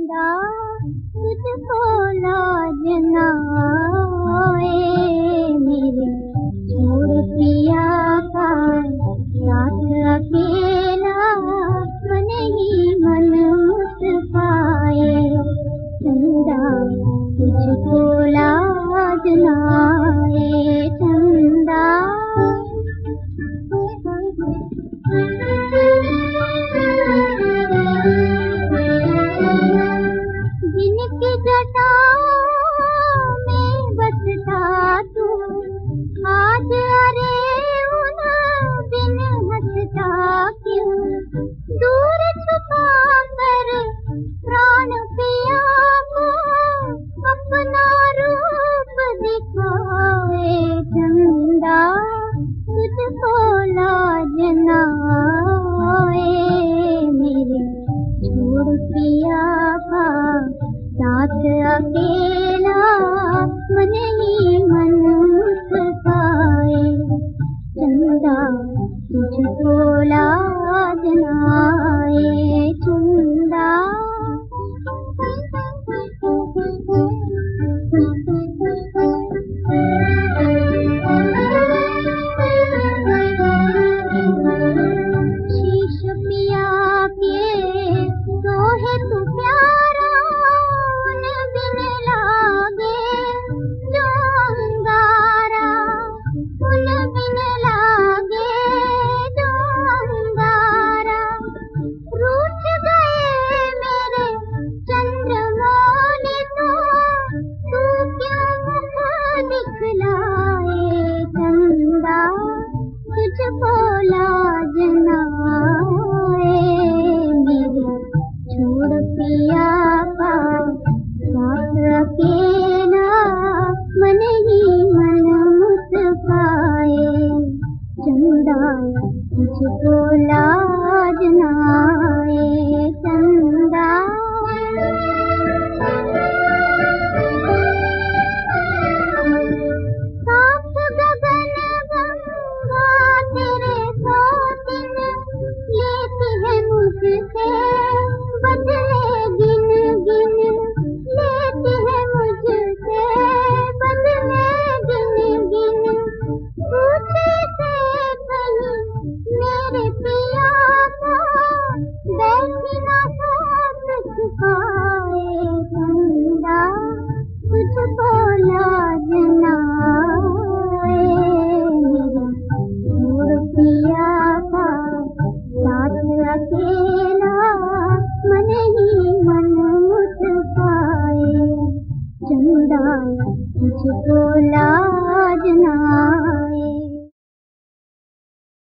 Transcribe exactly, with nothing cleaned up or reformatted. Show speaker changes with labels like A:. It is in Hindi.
A: चंदा तुझको लाज ना आए, मेरे छोड़ पिया का साथ अकेला मन ही मन मुस्काए। चंदा तुझको लाज ना आए, चंदा जिनकी जटाओं में बसता तू, आज अरे उन बिन हंसता क्यों। दूर छुपा कर प्राण पिया को अपना रूप दिखाए। चंदा तुझको लाज ना आए, मेरे छोड़ पिया का साथ अकेला मन ही मन मुस्काए। चंदा तुझको लाज ना आए, चंदा शीश पिया के सोहे तू प्यारा, उन बिन लागे जो अंगारा, उन बिन लागे जो अंगारा। रूठ गए मेरे चंद्रमौली तो, तू क्यों मुख दिखलाए। चंदा तुझको लाज ना आए, मेरे छोड़ पिया का साथ अकेला मन ही मन मुस्काए। चंदा तुझको लाज ना आए, चंदा साफ गगन गंगा तेरे सौ दिन लेती है मुझसे बदले गिन गिन, लेती है मुझसे बदले गिन गिन। पूछे से कहीं मेरे पिया को बैठी ना साथ छुपाए। चंदा तुझको लाज ना आए, मेरे छोड़ पिया का साथ अकेला मन ही मन मुस्काए। चंदा तुझको लाज ना